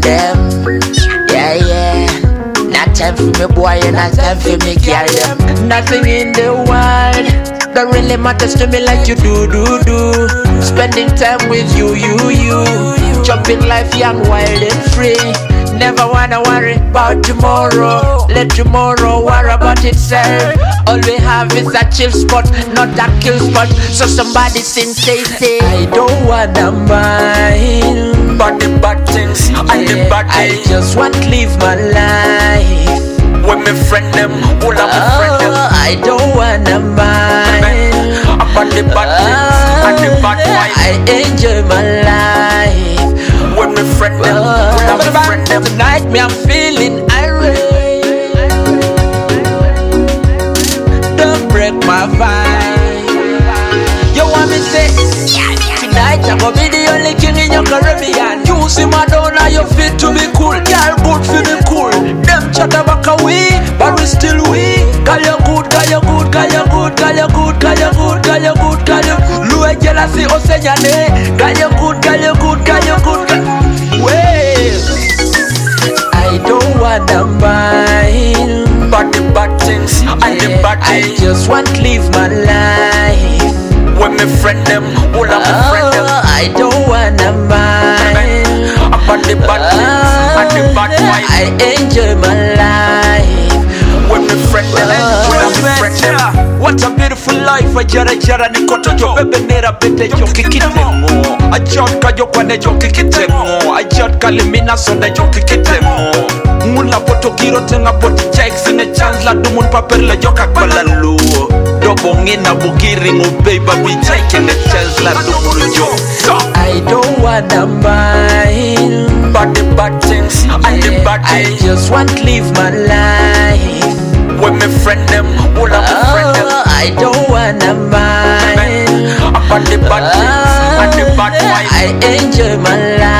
them. Yeah, yeah. Not time for me boy, and not time for me girl them. Nothing in the world that really matters to me like you do. Spending time with you. Jumping life young, wild and free. Never wanna worry about tomorrow. Let tomorrow worry about itself. All we have is a chill spot, not a kill spot. So somebody sing, say I don't wanna mind But the bad things and the bad I days. just want to live my life. When me friend them, all of me friend them. I don't wanna mind About the bad things and the bad vibes. I enjoy my life. When me friend them, all of me friend them. Tonight me I'm feeling irate. Don't break my vibe. You want me say tonight I'm gonna be the only king in your Caribbean. You see my down now you fit to be cool. Girl good for the cool. Them chatter back away, but we still we. Girl you good, girl you good, girl you good, girl you good, girl you good, girl you good, girl you. Louis jealousy o say your name. Girl you good, girl you good, girl you good. Well, I don't wanna mind But the bad things and the bad I days. just want to live my life. When me friend them, all of me friend them. I don't wanna mind About the bad things and the bad vibes. I enjoy my life. When me friend them, all of me friend them. What a beautiful life, a jara nikoto jo bebe nera bete jo kikitemo. A jotka jo kwane jo kikitemo. A jotka limina sonda jo kikitemo. Mula poto giro tenga poti checks in a chance la dumun paper la joka kwa lu. Dobo ngina bugiri ngubeba be taking a chance la dumun jo. I don't wanna mind But the bad things and the bad I days. just want to live my life. When me friend them, all of me friend them. I don't wanna mind About the bad things and the bad vibes. I enjoy my life.